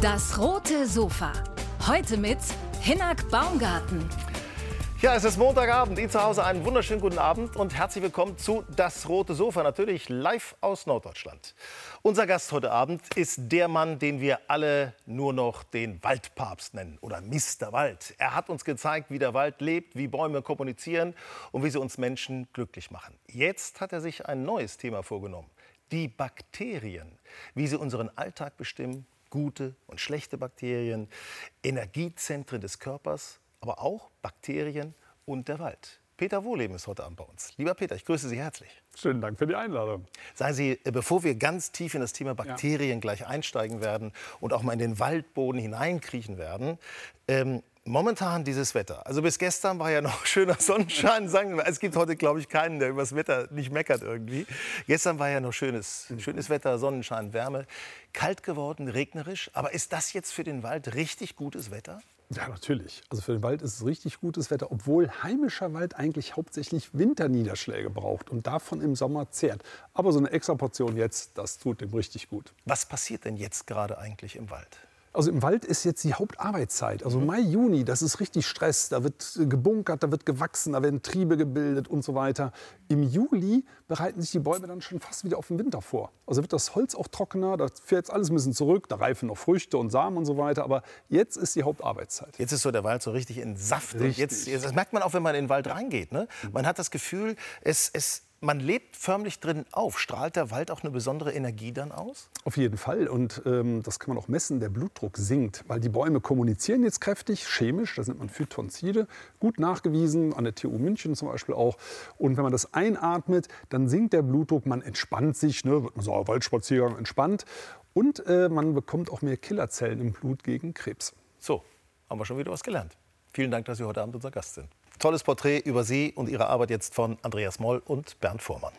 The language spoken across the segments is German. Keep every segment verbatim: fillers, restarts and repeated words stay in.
Das rote Sofa. Heute mit Hinnerk Baumgarten. Ja, es ist Montagabend. Ihnen zu Hause einen wunderschönen guten Abend und herzlich willkommen zu Das rote Sofa, natürlich live aus Norddeutschland. Unser Gast heute Abend ist der Mann, den wir alle nur noch den Waldpapst nennen oder Mister Wald. Er hat uns gezeigt, wie der Wald lebt, wie Bäume kommunizieren und wie sie uns Menschen glücklich machen. Jetzt hat er sich ein neues Thema vorgenommen. Die Bakterien, wie sie unseren Alltag bestimmen, gute und schlechte Bakterien, Energiezentren des Körpers, aber auch Bakterien und der Wald. Peter Wohleben ist heute Abend bei uns. Lieber Peter, ich grüße Sie herzlich. Schönen Dank für die Einladung. Sagen Sie, bevor wir ganz tief in das Thema Bakterien ja. gleich einsteigen werden und auch mal in den Waldboden hineinkriechen werden, ähm, momentan dieses Wetter. Also bis gestern war ja noch schöner Sonnenschein. Sagen wir, es gibt heute, glaube ich, keinen, der über das Wetter nicht meckert irgendwie. Gestern war ja noch schönes, schönes Wetter, Sonnenschein, Wärme. Kalt geworden, regnerisch. Aber ist das jetzt für den Wald richtig gutes Wetter? Ja, natürlich. Also für den Wald ist es richtig gutes Wetter, obwohl heimischer Wald eigentlich hauptsächlich Winterniederschläge braucht und davon im Sommer zehrt. Aber so eine extra Portion jetzt, das tut dem richtig gut. Was passiert denn jetzt gerade eigentlich im Wald? Also im Wald ist jetzt die Hauptarbeitszeit. Also Mai, Juni, das ist richtig Stress. Da wird gebunkert, da wird gewachsen, da werden Triebe gebildet und so weiter. Im Juli bereiten sich die Bäume dann schon fast wieder auf den Winter vor. Also wird das Holz auch trockener, da fährt jetzt alles ein bisschen zurück, da reifen noch Früchte und Samen und so weiter. Aber jetzt ist die Hauptarbeitszeit. Jetzt ist so der Wald so richtig in Saft. Richtig. Jetzt, jetzt, das merkt man auch, wenn man in den Wald reingeht. Ne? Man hat das Gefühl, es, es man lebt förmlich drin auf. Strahlt der Wald auch eine besondere Energie dann aus? Auf jeden Fall. Und ähm, das kann man auch messen. Der Blutdruck sinkt, weil die Bäume kommunizieren jetzt kräftig, chemisch. Das nennt man Phytonzide. Gut nachgewiesen, an der T U München zum Beispiel auch. Und wenn man das einatmet, dann sinkt der Blutdruck. Man entspannt sich, ne? Wird man so, Waldspaziergang entspannt. Und äh, man bekommt auch mehr Killerzellen im Blut gegen Krebs. So, haben wir schon wieder was gelernt. Vielen Dank, dass Sie heute Abend unser Gast sind. Tolles Porträt über Sie und Ihre Arbeit jetzt von Andreas Moll und Bernd Vormann.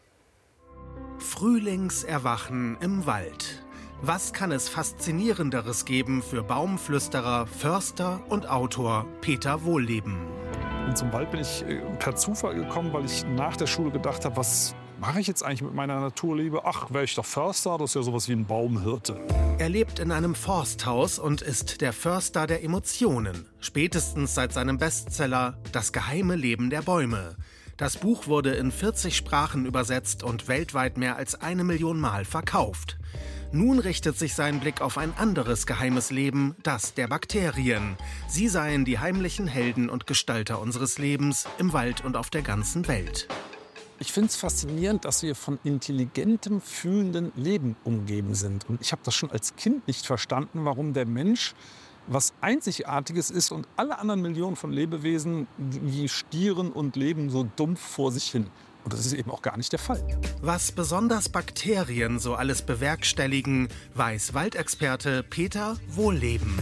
Frühlingserwachen im Wald. Was kann es Faszinierenderes geben für Baumflüsterer, Förster und Autor Peter Wohleben? Und zum Wald bin ich per Zufall gekommen, weil ich nach der Schule gedacht habe, was mache ich jetzt eigentlich mit meiner Naturliebe? Ach, wäre ich doch Förster, das ist ja sowas wie ein Baumhirte. Er lebt in einem Forsthaus und ist der Förster der Emotionen. Spätestens seit seinem Bestseller »Das geheime Leben der Bäume«. Das Buch wurde in vierzig Sprachen übersetzt und weltweit mehr als eine Million Mal verkauft. Nun richtet sich sein Blick auf ein anderes geheimes Leben, das der Bakterien. Sie seien die heimlichen Helden und Gestalter unseres Lebens im Wald und auf der ganzen Welt. Ich finde es faszinierend, dass wir von intelligentem, fühlendem Leben umgeben sind. Und ich habe das schon als Kind nicht verstanden, warum der Mensch was Einzigartiges ist und alle anderen Millionen von Lebewesen, die stieren und leben so dumpf vor sich hin. Und das ist eben auch gar nicht der Fall. Was besonders Bakterien so alles bewerkstelligen, weiß Waldexperte Peter Wohleben.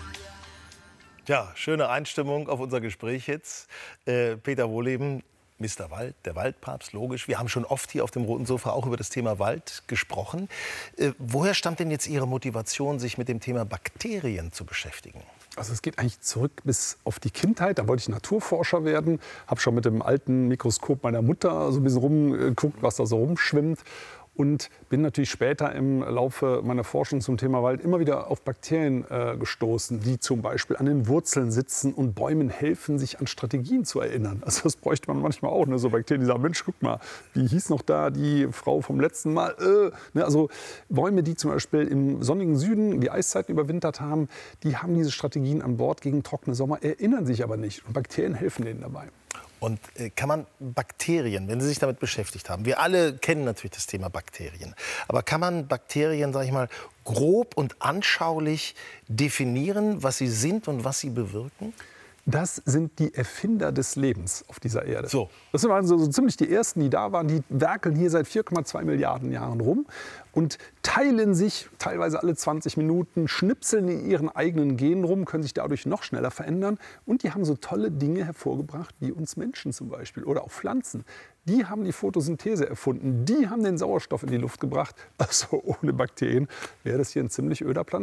Ja, schöne Einstimmung auf unser Gespräch jetzt. Äh, Peter Wohleben, Mister Wald, der Waldpapst, logisch. Wir haben schon oft hier auf dem Roten Sofa auch über das Thema Wald gesprochen. Äh, woher stammt denn jetzt Ihre Motivation, sich mit dem Thema Bakterien zu beschäftigen? Also es geht eigentlich zurück bis auf die Kindheit. Da wollte ich Naturforscher werden. Habe schon mit dem alten Mikroskop meiner Mutter so ein bisschen rumgeguckt, was da so rumschwimmt. Und bin natürlich später im Laufe meiner Forschung zum Thema Wald immer wieder auf Bakterien äh, gestoßen, die zum Beispiel an den Wurzeln sitzen und Bäumen helfen, sich an Strategien zu erinnern. Also das bräuchte man manchmal auch, ne? So Bakterien, die sagen, Mensch, guck mal, wie hieß noch da die Frau vom letzten Mal? Äh, ne? Also Bäume, die zum Beispiel im sonnigen Süden die Eiszeiten überwintert haben, die haben diese Strategien an Bord gegen trockene Sommer, erinnern sich aber nicht. Und Bakterien helfen denen dabei. Und äh, kann man Bakterien, wenn Sie sich damit beschäftigt haben, wir alle kennen natürlich das Thema Bakterien, aber kann man Bakterien, sage ich mal, grob und anschaulich definieren, was sie sind und was sie bewirken? Das sind die Erfinder des Lebens auf dieser Erde. So. Das sind also so ziemlich die Ersten, die da waren. Die werkeln hier seit vier Komma zwei Milliarden Jahren rum und teilen sich teilweise alle zwanzig Minuten, schnipseln in ihren eigenen Genen rum, können sich dadurch noch schneller verändern. Und die haben so tolle Dinge hervorgebracht, wie uns Menschen zum Beispiel oder auch Pflanzen. Die haben die Photosynthese erfunden, die haben den Sauerstoff in die Luft gebracht. Also ohne Bakterien wäre das hier ein ziemlich öder Planet.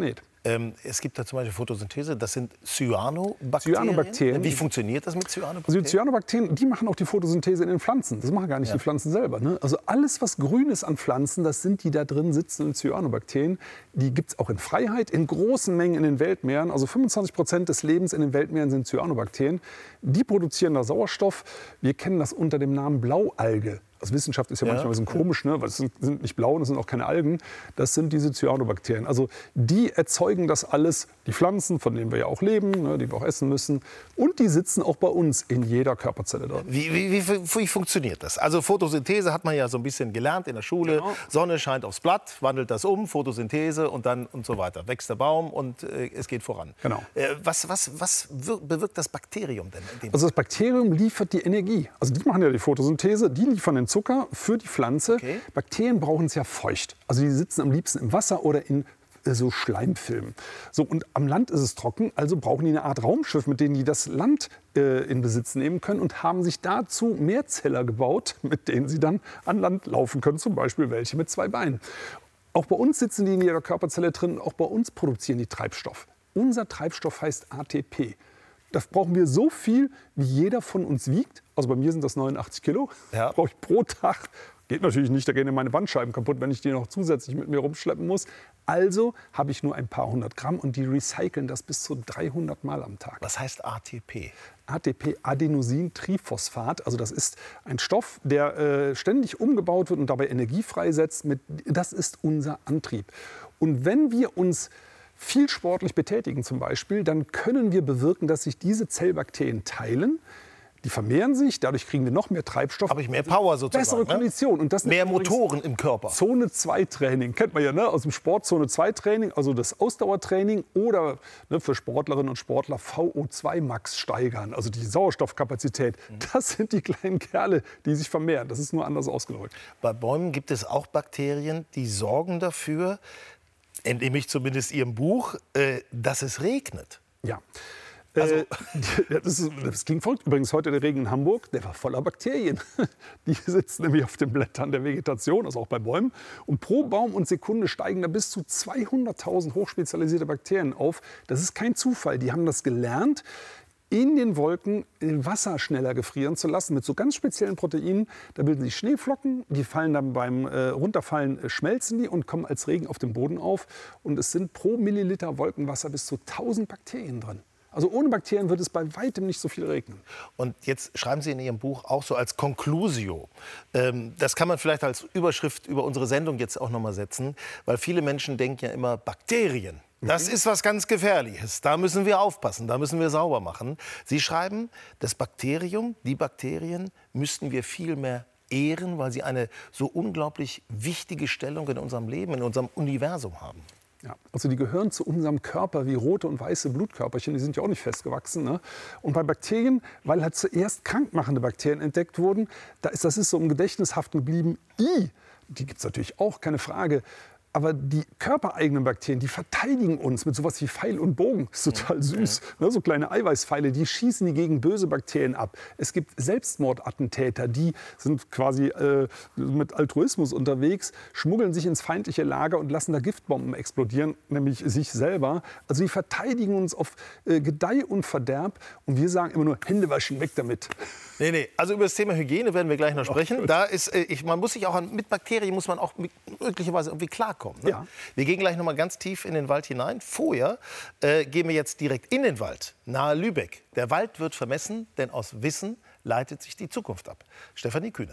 Ähm, es gibt da zum Beispiel Photosynthese, das sind Cyanobakterien. Cyanobakterien. Wie funktioniert das mit Cyanobakterien? Also die Cyanobakterien, die machen auch die Photosynthese in den Pflanzen. Das machen gar nicht Ja. die Pflanzen selber. Ne? Also alles, was grün ist an Pflanzen, das sind die da drin sitzenden Cyanobakterien. Die gibt es auch in Freiheit, in großen Mengen in den Weltmeeren. Also fünfundzwanzig Prozent des Lebens in den Weltmeeren sind Cyanobakterien. Die produzieren da Sauerstoff. Wir kennen das unter dem Namen Blaualge. Also Wissenschaft ist ja, ja manchmal ein bisschen komisch, ne? Weil es sind, sind nicht blau und es sind auch keine Algen. Das sind diese Cyanobakterien. Also die erzeugen das alles, die Pflanzen, von denen wir ja auch leben, ne? Die wir auch essen müssen. Und die sitzen auch bei uns in jeder Körperzelle drin. Wie, wie, wie, wie funktioniert das? Also Photosynthese hat man ja so ein bisschen gelernt in der Schule. Genau. Sonne scheint aufs Blatt, wandelt das um, Photosynthese und dann und so weiter. Wächst der Baum und äh, es geht voran. Genau. Äh, was, was, was bewirkt das Bakterium denn? Also das Bakterium liefert die Energie. Also die machen ja die Photosynthese, die liefern den Zucker für die Pflanze. Okay. Bakterien brauchen es ja feucht. Also die sitzen am liebsten im Wasser oder in äh, so Schleimfilmen. So, und am Land ist es trocken, also brauchen die eine Art Raumschiff, mit denen die das Land äh, in Besitz nehmen können und haben sich dazu Mehrzeller gebaut, mit denen sie dann an Land laufen können, zum Beispiel welche mit zwei Beinen. Auch bei uns sitzen die in jeder Körperzelle drin, auch bei uns produzieren die Treibstoff. Unser Treibstoff heißt A T P. Das brauchen wir so viel, wie jeder von uns wiegt. Also bei mir sind das neunundachtzig Kilo. Ja. Brauche ich pro Tag. Geht natürlich nicht, da gehen meine Bandscheiben kaputt, wenn ich die noch zusätzlich mit mir rumschleppen muss. Also habe ich nur ein paar hundert Gramm und die recyceln das bis zu dreihundert Mal am Tag. Was heißt A T P? A T P, Adenosintriphosphat. Also das ist ein Stoff, der äh, ständig umgebaut wird und dabei Energie freisetzt. Mit, das ist unser Antrieb. Und wenn wir uns viel sportlich betätigen zum Beispiel, dann können wir bewirken, dass sich diese Zellbakterien teilen. Die vermehren sich, dadurch kriegen wir noch mehr Treibstoff. Habe ich mehr Power sozusagen. Bessere Kondition. Und das mehr Motoren im Körper. Zone zwei Training, kennt man ja, ne? Aus dem Sport Zone zwei Training, also das Ausdauertraining oder ne, für Sportlerinnen und Sportler V O zwei Max steigern, also die Sauerstoffkapazität. Das sind die kleinen Kerle, die sich vermehren. Das ist nur anders ausgedrückt. Bei Bäumen gibt es auch Bakterien, die sorgen dafür, entnehme ich zumindest Ihrem Buch, äh, dass es regnet. Ja. Also, äh, das, ist, das klingt verrückt. Übrigens heute der Regen in Hamburg, der war voller Bakterien. Die sitzen nämlich auf den Blättern der Vegetation, also auch bei Bäumen. Und pro Baum und Sekunde steigen da bis zu zweihunderttausend hochspezialisierte Bakterien auf. Das ist kein Zufall. Die haben das gelernt, in den Wolken Wasser schneller gefrieren zu lassen mit so ganz speziellen Proteinen. Da bilden sich Schneeflocken, die fallen dann beim äh, Runterfallen, äh, schmelzen die und kommen als Regen auf dem Boden auf. Und es sind pro Milliliter Wolkenwasser bis zu tausend Bakterien drin. Also ohne Bakterien wird es bei weitem nicht so viel regnen. Und jetzt schreiben Sie in Ihrem Buch auch so als Conclusio. Ähm, das kann man vielleicht als Überschrift über unsere Sendung jetzt auch noch mal setzen, weil viele Menschen denken ja immer, Bakterien, das ist was ganz Gefährliches. Da müssen wir aufpassen, da müssen wir sauber machen. Sie schreiben, das Bakterium, die Bakterien müssten wir viel mehr ehren, weil sie eine so unglaublich wichtige Stellung in unserem Leben, in unserem Universum haben. Ja, also die gehören zu unserem Körper wie rote und weiße Blutkörperchen, die sind ja auch nicht festgewachsen. Ne? Und bei Bakterien, weil halt zuerst krankmachende Bakterien entdeckt wurden, da ist, das ist so im Gedächtnis haften geblieben. I, die gibt es natürlich auch, keine Frage. Aber die körpereigenen Bakterien, die verteidigen uns mit sowas wie Pfeil und Bogen. Das ist total süß. Ne, so kleine Eiweißpfeile, die schießen die gegen böse Bakterien ab. Es gibt Selbstmordattentäter, die sind quasi äh, mit Altruismus unterwegs, schmuggeln sich ins feindliche Lager und lassen da Giftbomben explodieren, nämlich sich selber. Also die verteidigen uns auf äh, Gedeih und Verderb. Und wir sagen immer nur, Hände waschen, weg damit. Nee, nee. Also über das Thema Hygiene werden wir gleich noch sprechen. Da ist, äh, ich, man muss sich auch an, mit Bakterien muss man auch möglicherweise irgendwie klarkommen. Ne? Ja. Wir gehen gleich noch mal ganz tief in den Wald hinein. Vorher äh, gehen wir jetzt direkt in den Wald, nahe Lübeck. Der Wald wird vermessen, denn aus Wissen leitet sich die Zukunft ab. Stefanie Kühne.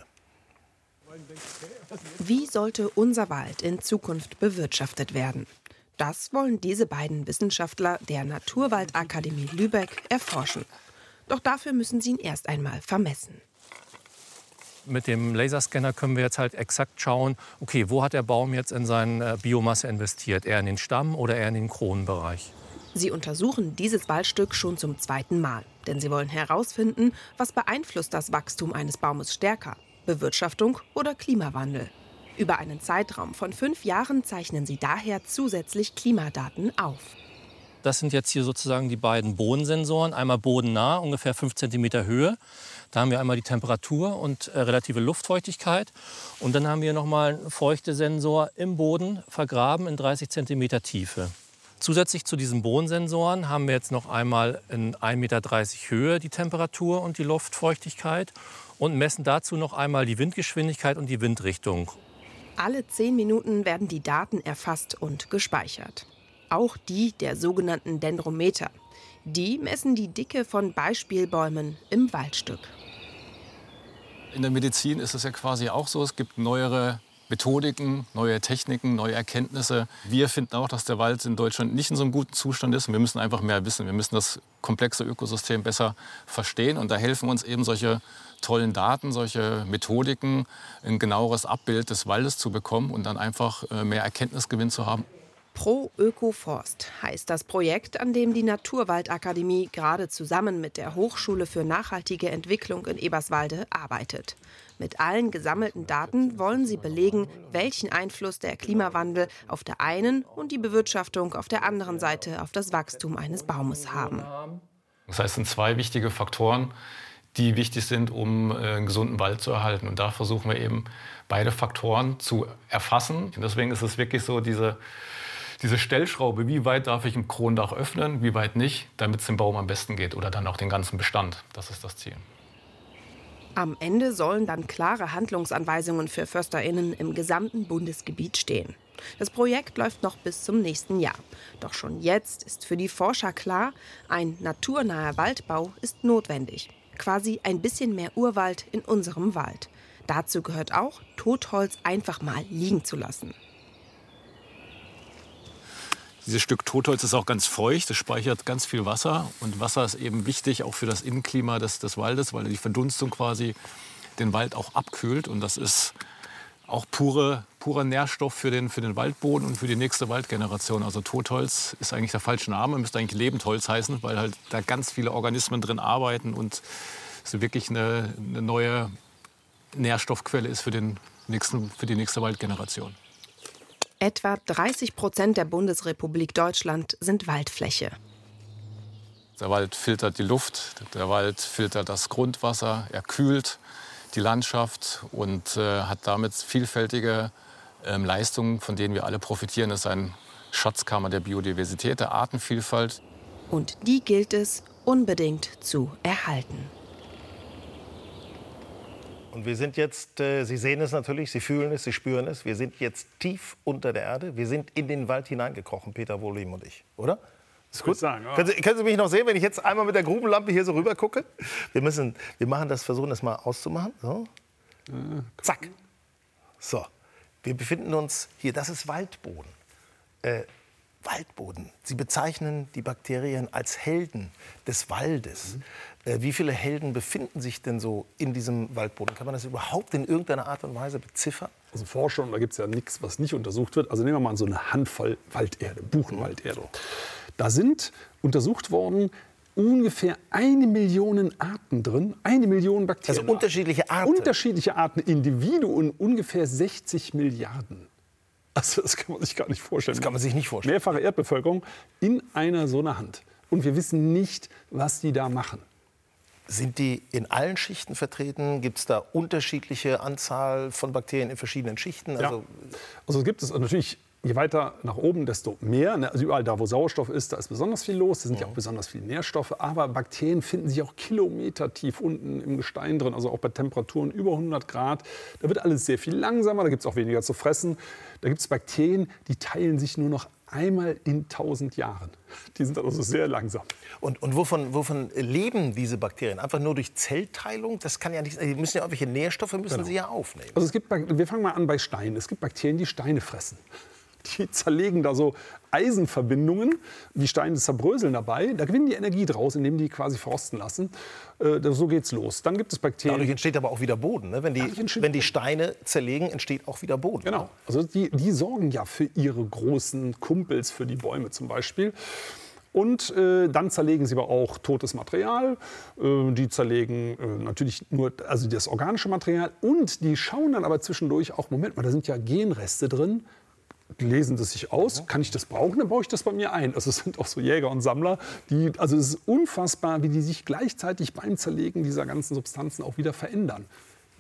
Wie sollte unser Wald in Zukunft bewirtschaftet werden? Das wollen diese beiden Wissenschaftler der Naturwaldakademie Lübeck erforschen. Doch dafür müssen sie ihn erst einmal vermessen. Mit dem Laserscanner können wir jetzt halt exakt schauen, okay, wo hat der Baum jetzt in seine Biomasse investiert? Eher in den Stamm oder eher in den Kronenbereich? Sie untersuchen dieses Waldstück schon zum zweiten Mal. Denn sie wollen herausfinden, was beeinflusst das Wachstum eines Baumes stärker? Bewirtschaftung oder Klimawandel? Über einen Zeitraum von fünf Jahren zeichnen sie daher zusätzlich Klimadaten auf. Das sind jetzt hier sozusagen die beiden Bodensensoren. Einmal bodennah, ungefähr fünf Zentimeter Höhe. Da haben wir einmal die Temperatur und äh, relative Luftfeuchtigkeit. Und dann haben wir noch mal einen Feuchtesensor im Boden vergraben in dreißig Zentimeter Tiefe. Zusätzlich zu diesen Bodensensoren haben wir jetzt noch einmal in ein Meter dreißig Höhe die Temperatur und die Luftfeuchtigkeit und messen dazu noch einmal die Windgeschwindigkeit und die Windrichtung. Alle zehn Minuten werden die Daten erfasst und gespeichert. Auch die der sogenannten Dendrometer. Die messen die Dicke von Beispielbäumen im Waldstück. In der Medizin ist es ja quasi auch so, es gibt neuere Methodiken, neue Techniken, neue Erkenntnisse. Wir finden auch, dass der Wald in Deutschland nicht in so einem guten Zustand ist. Wir müssen einfach mehr wissen. Wir müssen das komplexe Ökosystem besser verstehen. Und da helfen uns eben solche tollen Daten, solche Methodiken, ein genaueres Abbild des Waldes zu bekommen und dann einfach mehr Erkenntnisgewinn zu haben. Pro Ökoforst heißt das Projekt, an dem die Naturwaldakademie gerade zusammen mit der Hochschule für nachhaltige Entwicklung in Eberswalde arbeitet. Mit allen gesammelten Daten wollen sie belegen, welchen Einfluss der Klimawandel auf der einen und die Bewirtschaftung auf der anderen Seite auf das Wachstum eines Baumes haben. Das heißt, es sind zwei wichtige Faktoren, die wichtig sind, um einen gesunden Wald zu erhalten. Und da versuchen wir eben, beide Faktoren zu erfassen. Und deswegen ist es wirklich so, diese Diese Stellschraube, wie weit darf ich im Kronendach öffnen, wie weit nicht, damit es dem Baum am besten geht oder dann auch den ganzen Bestand. Das ist das Ziel. Am Ende sollen dann klare Handlungsanweisungen für FörsterInnen im gesamten Bundesgebiet stehen. Das Projekt läuft noch bis zum nächsten Jahr. Doch schon jetzt ist für die Forscher klar, ein naturnaher Waldbau ist notwendig. Quasi ein bisschen mehr Urwald in unserem Wald. Dazu gehört auch, Totholz einfach mal liegen zu lassen. Dieses Stück Totholz ist auch ganz feucht, es speichert ganz viel Wasser. Und Wasser ist eben wichtig auch für das Innenklima des, des Waldes, weil die Verdunstung quasi den Wald auch abkühlt. Und das ist auch pure, purer Nährstoff für den, für den Waldboden und für die nächste Waldgeneration. Also Totholz ist eigentlich der falsche Name, müsste eigentlich Lebendholz heißen, weil halt da ganz viele Organismen drin arbeiten und es wirklich eine, eine neue Nährstoffquelle ist für, den nächsten, für die nächste Waldgeneration. Etwa dreißig Prozent der Bundesrepublik Deutschland sind Waldfläche. Der Wald filtert die Luft, der Wald filtert das Grundwasser, er kühlt die Landschaft und äh, hat damit vielfältige äh, Leistungen, von denen wir alle profitieren. Das ist eine Schatzkammer der Biodiversität, der Artenvielfalt. Und die gilt es unbedingt zu erhalten. Und wir sind jetzt, äh, Sie sehen es natürlich, Sie fühlen es, Sie spüren es. Wir sind jetzt tief unter der Erde. Wir sind in den Wald hineingekrochen, Peter Wohlin und ich, oder? Ist gut? Sagen, ja. können, Sie, können Sie mich noch sehen, wenn ich jetzt einmal mit der Grubenlampe hier so rüber gucke? Wir, müssen, wir machen das, versuchen das mal auszumachen. So. Zack. So. Wir befinden uns hier, das ist Waldboden. Äh, Waldboden. Sie bezeichnen die Bakterien als Helden des Waldes. Mhm. Äh, wie viele Helden befinden sich denn so in diesem Waldboden? Kann man das überhaupt in irgendeiner Art und Weise beziffern? Also Forscher, und da gibt es ja nichts, was nicht untersucht wird. Also nehmen wir mal so eine Handvoll Walderde, Buchenwalderde. Da sind untersucht worden ungefähr eine Million Arten drin, eine Million Bakterien. Also unterschiedliche Arten? Unterschiedliche Arten, Individuen, ungefähr sechzig Milliarden. Also das kann man sich gar nicht vorstellen. Das kann man sich nicht vorstellen. Mehrfache Erdbevölkerung in einer so einer Hand. Und wir wissen nicht, was die da machen. Sind die in allen Schichten vertreten? Gibt es da unterschiedliche Anzahl von Bakterien in verschiedenen Schichten? Ja. Also, also gibt es natürlich, je weiter nach oben, desto mehr. Also überall da, wo Sauerstoff ist, da ist besonders viel los. Da sind ja auch besonders viele Nährstoffe. Aber Bakterien finden sich auch kilometertief unten im Gestein drin. Also auch bei Temperaturen über hundert Grad. Da wird alles sehr viel langsamer. Da gibt es auch weniger zu fressen. Da gibt es Bakterien, die teilen sich nur noch einmal in tausend Jahren. Die sind also sehr langsam. Und, und wovon, wovon leben diese Bakterien? Einfach nur durch Zellteilung? Das kann ja nicht. Die müssen ja irgendwelche Nährstoffe müssen Genau. sie ja aufnehmen. Also es gibt, wir fangen mal an bei Steinen. Es gibt Bakterien, die Steine fressen. Die zerlegen da so Eisenverbindungen. Die Steine zerbröseln dabei. Da gewinnen die Energie draus, indem die quasi verrosten lassen. Äh, so geht's los. Dann gibt es Bakterien. Dadurch entsteht aber auch wieder Boden. Ne? Wenn, die, wenn die Steine zerlegen, entsteht auch wieder Boden. Genau. Also die, die sorgen ja für ihre großen Kumpels, für die Bäume zum Beispiel. Und äh, dann zerlegen sie aber auch totes Material. Äh, die zerlegen äh, natürlich nur also das organische Material. Und die schauen dann aber zwischendurch auch, Moment mal, da sind ja Genreste drin. Lesen das sich aus, kann ich das brauchen, dann baue ich das bei mir ein. Also es sind auch so Jäger und Sammler, die, also es ist unfassbar, wie die sich gleichzeitig beim Zerlegen dieser ganzen Substanzen auch wieder verändern.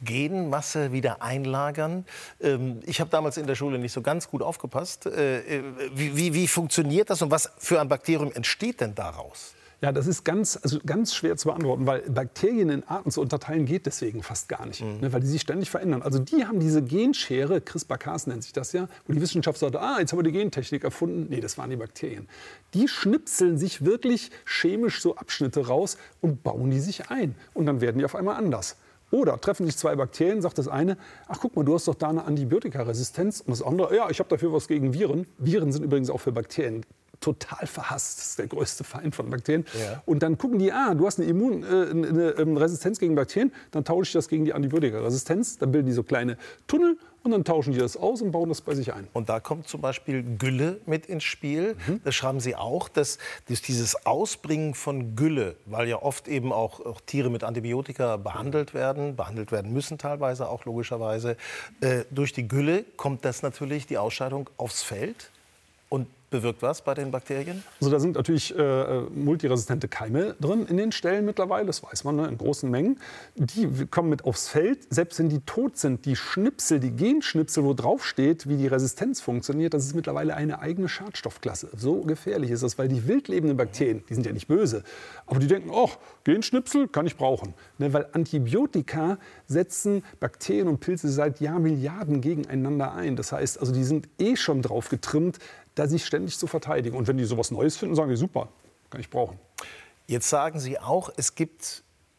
Genmasse wieder einlagern. Ähm, ich habe damals in der Schule nicht so ganz gut aufgepasst. Äh, wie, wie, wie funktioniert das und was für ein Bakterium entsteht denn daraus? Ja, das ist ganz, also ganz schwer zu beantworten, weil Bakterien in Arten zu unterteilen geht deswegen fast gar nicht, mhm. ne, weil die sich ständig verändern. Also die haben diese Genschere, CRISPR-Cas nennt sich das ja, wo die Wissenschaft sagt, ah, jetzt haben wir die Gentechnik erfunden. Nee, das waren die Bakterien. Die schnipseln sich wirklich chemisch so Abschnitte raus und bauen die sich ein. Und dann werden die auf einmal anders. Oder treffen sich zwei Bakterien, sagt das eine, ach guck mal, du hast doch da eine Antibiotikaresistenz. Und das andere, ja, ich habe dafür was gegen Viren. Viren sind übrigens auch für Bakterien total verhasst. Das ist der größte Feind von Bakterien. Ja. Und dann gucken die, ah, du hast eine, Immun, äh, eine, eine Resistenz gegen Bakterien, dann tausche ich das gegen die Antibiotikaresistenz. Dann bilden die so kleine Tunnel und dann tauschen die das aus und bauen das bei sich ein. Und da kommt zum Beispiel Gülle mit ins Spiel. Mhm. Das schreiben Sie auch, dass, dass dieses Ausbringen von Gülle, weil ja oft eben auch, auch Tiere mit Antibiotika behandelt werden, behandelt werden müssen teilweise auch logischerweise, äh, durch die Gülle kommt das natürlich, die Ausscheidung, aufs Feld und bewirkt was bei den Bakterien? Also da sind natürlich äh, multiresistente Keime drin in den Stellen mittlerweile, das weiß man, ne, in großen Mengen. Die kommen mit aufs Feld, selbst wenn die tot sind, die Schnipsel, die Genschnipsel, wo drauf steht, wie die Resistenz funktioniert, das ist mittlerweile eine eigene Schadstoffklasse. So gefährlich ist das, weil die wild lebenden Bakterien, die sind ja nicht böse, aber die denken, ach, Genschnipsel kann ich brauchen. Ne, weil Antibiotika setzen Bakterien und Pilze seit Jahrmilliarden gegeneinander ein. Das heißt, also die sind eh schon drauf getrimmt, da sich ständig zu verteidigen. Und wenn die sowas Neues finden, sagen die, super, kann ich brauchen. Jetzt sagen Sie auch, es gibt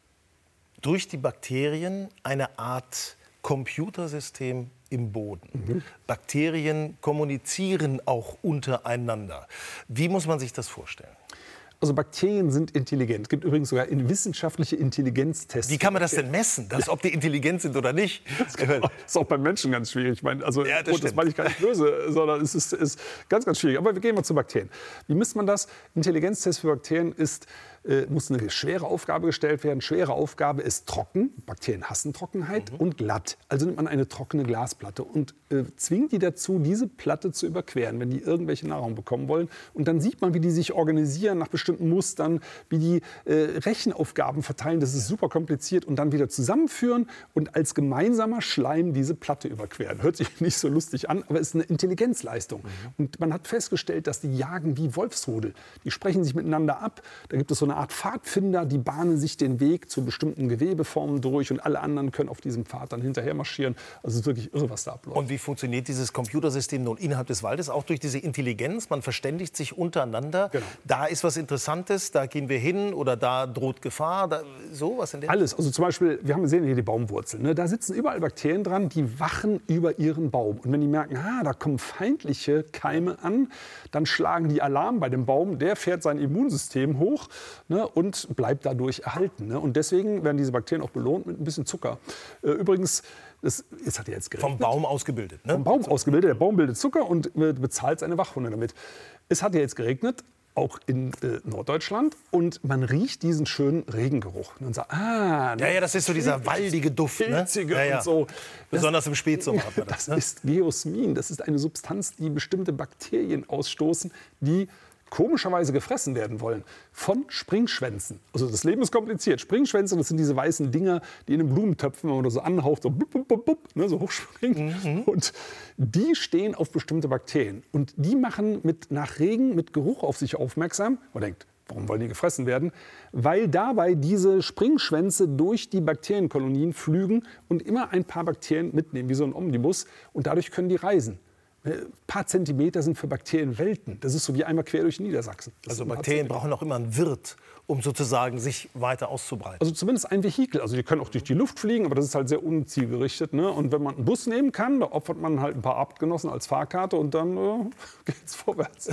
durch die Bakterien eine Art Computersystem im Boden. Mhm. Bakterien kommunizieren auch untereinander. Wie muss man sich das vorstellen? Also Bakterien sind intelligent. Es gibt übrigens sogar wissenschaftliche Intelligenztests. Wie kann man das denn messen, dass, ob die intelligent sind oder nicht? Das ist auch beim Menschen ganz schwierig. Ich meine, also, ja, das, oh, das meine ich gar nicht böse, sondern es ist, ist ganz, ganz schwierig. Aber wir gehen mal zu Bakterien. Wie misst man das? Intelligenztest für Bakterien ist, äh, muss eine schwere Aufgabe gestellt werden. Schwere Aufgabe ist trocken. Bakterien hassen Trockenheit. Mhm. Und glatt. Also nimmt man eine trockene Glasplatte und äh, zwingt die dazu, diese Platte zu überqueren, wenn die irgendwelche Nahrung bekommen wollen. Und dann sieht man, wie die sich organisieren nach bestimmten Mustern, wie die äh, Rechenaufgaben verteilen. Das ist super kompliziert. Und dann wieder zusammenführen und als gemeinsamer Schleim diese Platte überqueren. Hört sich nicht so lustig an, aber ist eine Intelligenzleistung. Mhm. Und man hat festgestellt, dass die jagen wie Wolfsrudel. Die sprechen sich miteinander ab. Da gibt es so eine Art Pfadfinder, die bahnen sich den Weg zu bestimmten Gewebeformen durch und alle anderen können auf diesem Pfad dann hinterher marschieren. Also es ist wirklich irre, was da abläuft. Und wie funktioniert dieses Computersystem nun innerhalb des Waldes? Auch durch diese Intelligenz, man verständigt sich untereinander. Genau. Da ist was Interessantes, da gehen wir hin oder da droht Gefahr, da, so was in der Alles, also zum Beispiel, wir haben gesehen hier die Baumwurzeln, ne? Da sitzen überall Bakterien dran, die wachen über ihren Baum. Und wenn die merken, ah, da kommen feindliche Keime an, dann schlagen die Alarm bei dem Baum, der fährt sein Immunsystem hoch, ne, und bleibt dadurch erhalten. Ne? Und deswegen werden diese Bakterien auch belohnt mit ein bisschen Zucker. Äh, übrigens, das, jetzt hat er jetzt geregnet. Vom Baum ausgebildet, ne? Vom Baum ausgebildet. Der Baum bildet Zucker und äh, bezahlt seine Wachhunde damit. Es hat ja jetzt geregnet, auch in äh, Norddeutschland, und man riecht diesen schönen Regengeruch. Und man sagt, ah, ja, ja, das ist so dieser waldige Duft, ne? Ja, ja. Und so. Besonders das, im Spätsommer hat man das. Das ne? ist Geosmin. Das ist eine Substanz, die bestimmte Bakterien ausstoßen, die komischerweise gefressen werden wollen von Springschwänzen. Also das Leben ist kompliziert. Springschwänze, das sind diese weißen Dinger, die in den Blumentöpfen, wenn man das so anhaucht, so, bup, bup, bup, bup, ne, so hochspringen. Mhm. Und die stehen auf bestimmte Bakterien. Und die machen mit, nach Regen mit Geruch auf sich aufmerksam. Man denkt, warum wollen die gefressen werden? Weil dabei diese Springschwänze durch die Bakterienkolonien flügen und immer ein paar Bakterien mitnehmen, wie so ein Omnibus. Und dadurch können die reisen. Ein paar Zentimeter sind für Bakterien Welten. Das ist so wie einmal quer durch Niedersachsen. Das also Bakterien brauchen auch immer einen Wirt, um sozusagen sich weiter auszubreiten. Also zumindest ein Vehikel. Also die können auch durch die Luft fliegen, aber das ist halt sehr unzielgerichtet. Ne? Und wenn man einen Bus nehmen kann, da opfert man halt ein paar Artgenossen als Fahrkarte und dann äh, geht's vorwärts.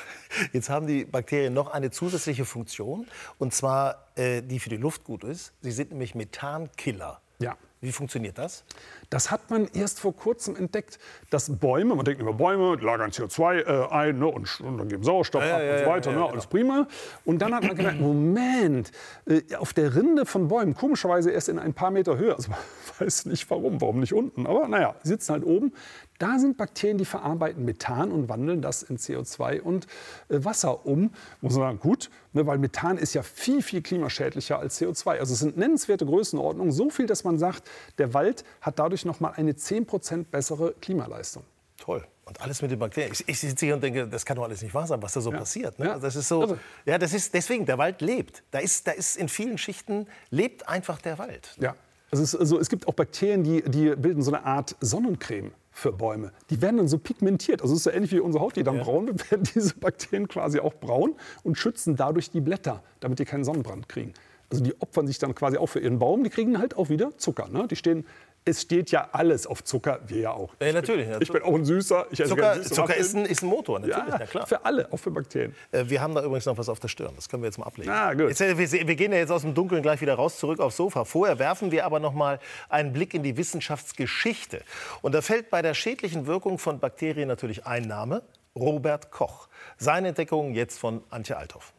Jetzt haben die Bakterien noch eine zusätzliche Funktion, und zwar äh, die für die Luft gut ist. Sie sind nämlich Methankiller. Ja. Wie funktioniert das? Das hat man erst vor kurzem entdeckt, dass Bäume, man denkt über Bäume, die lagern C O zwei äh, ein, ne, und, und dann geben Sauerstoff ja, ab ja, und so weiter, ja, ja, ne, alles genau. Prima. Und dann hat man gemerkt, Moment, äh, auf der Rinde von Bäumen, komischerweise erst in ein paar Meter Höhe, also man weiß nicht warum, warum nicht unten, aber naja, die sitzen halt oben, Da sind Bakterien, die verarbeiten Methan und wandeln das in C O zwei und äh, Wasser um. Muss man sagen, gut, ne, weil Methan ist ja viel, viel klimaschädlicher als C O zwei. Also es sind nennenswerte Größenordnungen, so viel, dass man sagt, der Wald hat dadurch noch mal eine zehn Prozent bessere Klimaleistung. Toll. Und alles mit den Bakterien. Ich, ich sitze hier und denke, das kann doch alles nicht wahr sein, was da so Ja. passiert. Ne? Ja. Das ist so, Also- ja, das ist deswegen, der Wald lebt. Da ist, da ist in vielen Schichten, lebt einfach der Wald. Ja. Also es, also es gibt auch Bakterien, die, die bilden so eine Art Sonnencreme für Bäume. Die werden dann so pigmentiert. Also es ist so ähnlich wie unsere Haut, die dann Ja. braun wird, werden diese Bakterien quasi auch braun und schützen dadurch die Blätter, damit die keinen Sonnenbrand kriegen. Also die opfern sich dann quasi auch für ihren Baum. Die kriegen halt auch wieder Zucker. Ne? Die stehen, es steht ja alles auf Zucker, wir ja auch. Ja, natürlich, Ich bin, natürlich. ich bin auch ein Süßer. Ich esse Zucker, gerne süße Zucker Waffeln. ist, ein, ist ein Motor, natürlich, ja, na klar. für alle, auch für Bakterien. Äh, Wir haben da übrigens noch was auf der Stirn. Das können wir jetzt mal ablegen. Ah, gut. Jetzt, äh, wir, se- wir gehen ja jetzt aus dem Dunkeln gleich wieder raus, zurück aufs Sofa. Vorher werfen wir aber noch mal einen Blick in die Wissenschaftsgeschichte. Und da fällt bei der schädlichen Wirkung von Bakterien natürlich ein Name: Robert Koch. Seine Entdeckung jetzt von Antje Althoff.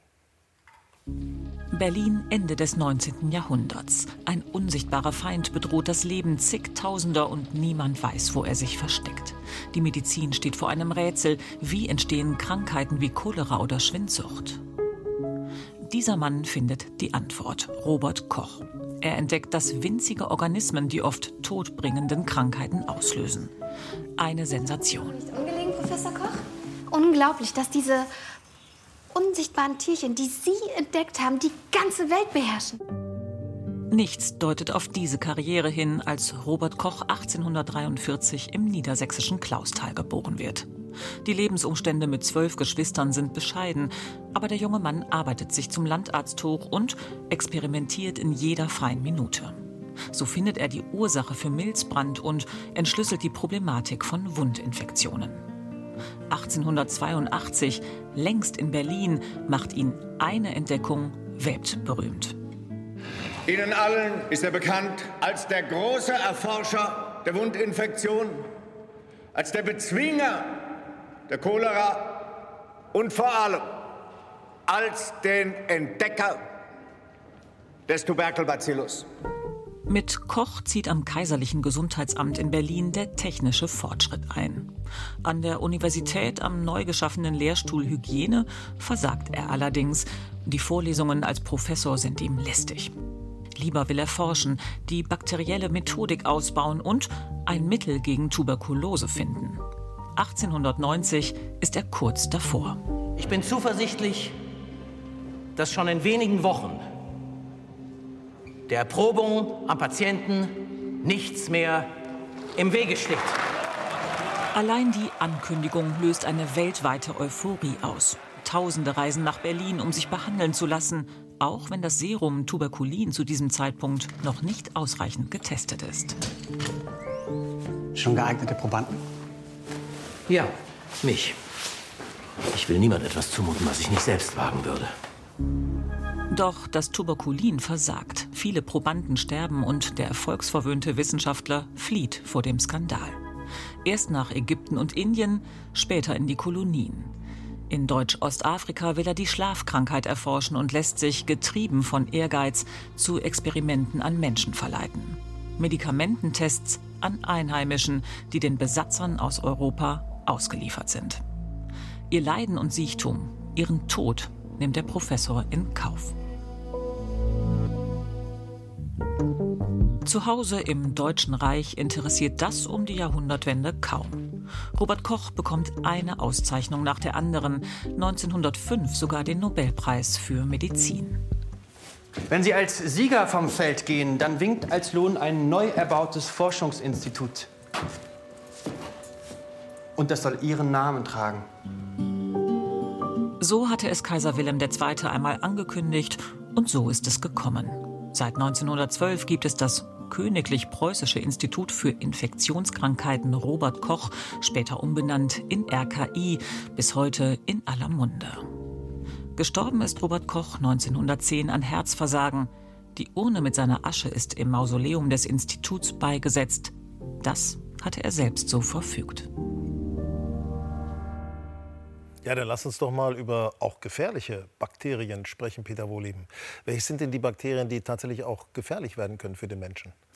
Berlin Ende des neunzehnten Jahrhunderts. Ein unsichtbarer Feind bedroht das Leben zigtausender und niemand weiß, wo er sich versteckt. Die Medizin steht vor einem Rätsel. Wie entstehen Krankheiten wie Cholera oder Schwindsucht? Dieser Mann findet die Antwort. Robert Koch. Er entdeckt, dass winzige Organismen die oft todbringenden Krankheiten auslösen. Eine Sensation. Nicht ungelegen, Professor Koch? Unglaublich, dass diese unsichtbaren Tierchen, die Sie entdeckt haben, die ganze Welt beherrschen. Nichts deutet auf diese Karriere hin, als Robert Koch achtzehnhundertdreiundvierzig im niedersächsischen Klausthal geboren wird. Die Lebensumstände mit zwölf Geschwistern sind bescheiden, aber der junge Mann arbeitet sich zum Landarzt hoch und experimentiert in jeder freien Minute. So findet er die Ursache für Milzbrand und entschlüsselt die Problematik von Wundinfektionen. achtzehnhundertzweiundachtzig, längst in Berlin, macht ihn eine Entdeckung weltberühmt. Ihnen allen ist er bekannt als der große Erforscher der Wundinfektion, als der Bezwinger der Cholera und vor allem als den Entdecker des Tuberkelbacillus. Mit Koch zieht am Kaiserlichen Gesundheitsamt in Berlin der technische Fortschritt ein. An der Universität am neu geschaffenen Lehrstuhl Hygiene versagt er allerdings. Die Vorlesungen als Professor sind ihm lästig. Lieber will er forschen, die bakterielle Methodik ausbauen und ein Mittel gegen Tuberkulose finden. achtzehnhundertneunzig ist er kurz davor. Ich bin zuversichtlich, dass schon in wenigen Wochen der Erprobung am Patienten nichts mehr im Wege steht. Allein die Ankündigung löst eine weltweite Euphorie aus. Tausende reisen nach Berlin, um sich behandeln zu lassen, auch wenn das Serum Tuberkulin zu diesem Zeitpunkt noch nicht ausreichend getestet ist. Schon geeignete Probanden? Ja, mich. Ich will niemand etwas zumuten, was ich nicht selbst wagen würde. Doch das Tuberkulin versagt. Viele Probanden sterben und der erfolgsverwöhnte Wissenschaftler flieht vor dem Skandal. Erst nach Ägypten und Indien, später in die Kolonien. In Deutsch-Ostafrika will er die Schlafkrankheit erforschen und lässt sich, getrieben von Ehrgeiz, zu Experimenten an Menschen verleiten. Medikamententests an Einheimischen, die den Besatzern aus Europa ausgeliefert sind. Ihr Leiden und Siechtum, ihren Tod nimmt der Professor in Kauf. Zu Hause im Deutschen Reich interessiert das um die Jahrhundertwende kaum. Robert Koch bekommt eine Auszeichnung nach der anderen, neunzehnhundertfünf sogar den Nobelpreis für Medizin. Wenn Sie als Sieger vom Feld gehen, dann winkt als Lohn ein neu erbautes Forschungsinstitut. Und das soll Ihren Namen tragen. So hatte es Kaiser Wilhelm der Zweite einmal angekündigt und so ist es gekommen. Seit neunzehnhundertzwölf gibt es das Königlich Preußische Institut für Infektionskrankheiten Robert Koch, später umbenannt in R K I, bis heute in aller Munde. Gestorben ist Robert Koch neunzehnhundertzehn an Herzversagen. Die Urne mit seiner Asche ist im Mausoleum des Instituts beigesetzt. Das hatte er selbst so verfügt. Ja, dann lass uns doch mal über auch gefährliche Bakterien sprechen, Peter Wohlleben. Welche sind denn die Bakterien, die tatsächlich auch gefährlich werden können für den Menschen?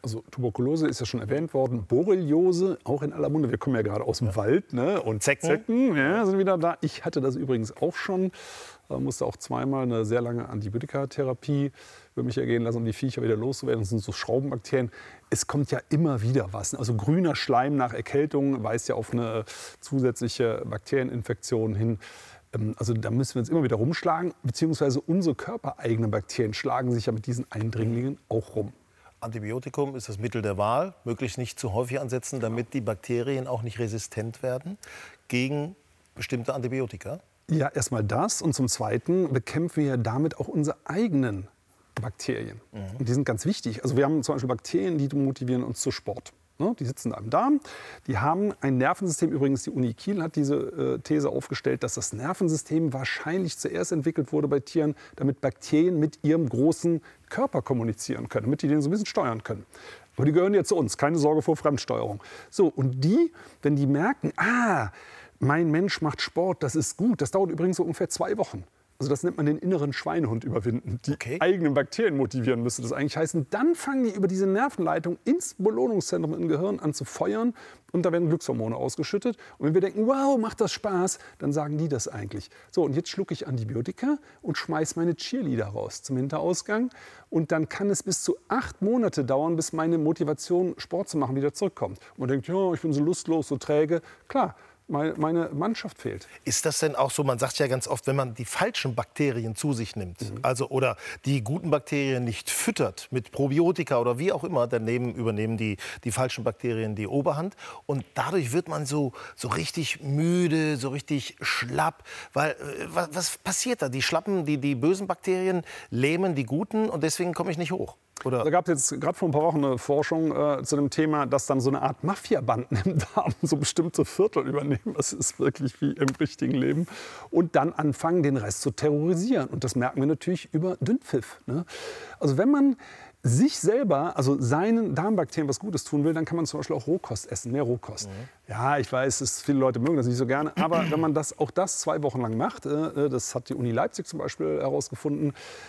Also Tuberkulose ist ja schon erwähnt worden, Borreliose, auch in aller Munde. Wir kommen ja gerade aus dem ja. Wald, ne? Und Zecken, Zecken ja, sind wieder da. Ich hatte das übrigens auch schon, äh, musste auch zweimal eine sehr lange Antibiotikatherapie über mich ergehen lassen, um die Viecher wieder loszuwerden. Das sind so Schraubenbakterien. Es kommt ja immer wieder was. Also grüner Schleim nach Erkältung weist ja auf eine zusätzliche Bakterieninfektion hin. Also da müssen wir uns immer wieder rumschlagen, beziehungsweise unsere körpereigenen Bakterien schlagen sich ja mit diesen Eindringlingen auch rum. Antibiotikum ist das Mittel der Wahl, möglichst nicht zu häufig ansetzen, damit die Bakterien auch nicht resistent werden gegen bestimmte Antibiotika. Ja, erstmal das und zum Zweiten bekämpfen wir damit auch unsere eigenen Bakterien. Mhm. Und die sind ganz wichtig. Also wir haben zum Beispiel Bakterien, die motivieren uns zu Sport. Die sitzen da im Darm, die haben ein Nervensystem, übrigens die Uni Kiel hat diese äh, These aufgestellt, dass das Nervensystem wahrscheinlich zuerst entwickelt wurde bei Tieren, damit Bakterien mit ihrem großen Körper kommunizieren können, damit die den so ein bisschen steuern können. Aber die gehören ja zu uns, keine Sorge vor Fremdsteuerung. So, und die, wenn die merken, ah, mein Mensch macht Sport, das ist gut, das dauert übrigens so ungefähr zwei Wochen. Also das nennt man den inneren Schweinehund überwinden. Die okay. eigenen Bakterien motivieren müsste das eigentlich heißen. Dann fangen die über diese Nervenleitung ins Belohnungszentrum im Gehirn an zu feuern. Und da werden Glückshormone ausgeschüttet. Und wenn wir denken, wow, macht das Spaß, dann sagen die das eigentlich. So, und jetzt schlucke ich Antibiotika und schmeiß meine Cheerleader raus zum Hinterausgang. Und dann kann es bis zu acht Monate dauern, bis meine Motivation, Sport zu machen, wieder zurückkommt. Und man denkt, ja, ich bin so lustlos, so träge. Klar. Meine Mannschaft fehlt. Ist das denn auch so, man sagt ja ganz oft, wenn man die falschen Bakterien zu sich nimmt, mhm. also oder die guten Bakterien nicht füttert mit Probiotika oder wie auch immer, dann nehmen, übernehmen die, die falschen Bakterien die Oberhand und dadurch wird man so, so richtig müde, so richtig schlapp, weil äh, was, was passiert da? Die schlappen, die, die bösen Bakterien lähmen die guten und deswegen komme ich nicht hoch. Oder? Da gab es jetzt gerade vor ein paar Wochen eine Forschung äh, zu dem Thema, dass dann so eine Art Mafiabanden im Darm so bestimmte Viertel übernehmen. Das ist wirklich wie im richtigen Leben. Und dann anfangen, den Rest zu terrorisieren. Und das merken wir natürlich über Dünnpfiff. Ne? Also wenn man sich selber, also seinen Darmbakterien was Gutes tun will, dann kann man zum Beispiel auch Rohkost essen, mehr Rohkost. Mhm. Ja, ich weiß, es, viele Leute mögen das nicht so gerne, aber wenn man das, auch das zwei Wochen lang macht, äh, das hat die Uni Leipzig zum Beispiel herausgefunden,